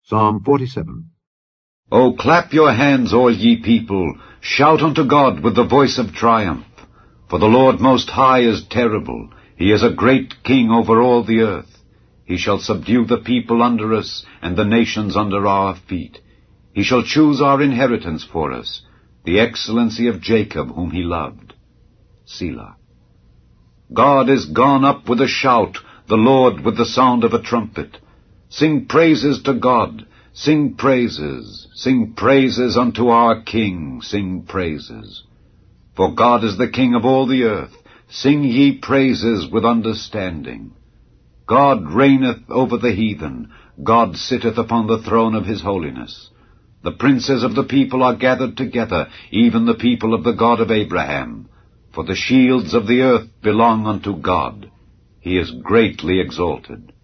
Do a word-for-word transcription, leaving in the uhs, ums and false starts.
Psalm forty-seven. O clap your hands, all ye people, shout unto God with the voice of triumph. For the Lord most high is terrible, he is a great king over all the earth. He shall subdue the people under us, and the nations under our feet. He shall choose our inheritance for us, the excellency of Jacob whom he loved. Selah. God is gone up with a shout, the Lord with the sound of a trumpet. Sing praises to God, sing praises, sing praises unto our King, sing praises. For God is the King of all the earth, sing ye praises with understanding. God reigneth over the heathen, God sitteth upon the throne of his holiness. The princes of the people are gathered together, even the people of the God of Abraham. For the shields of the earth belong unto God. He is greatly exalted.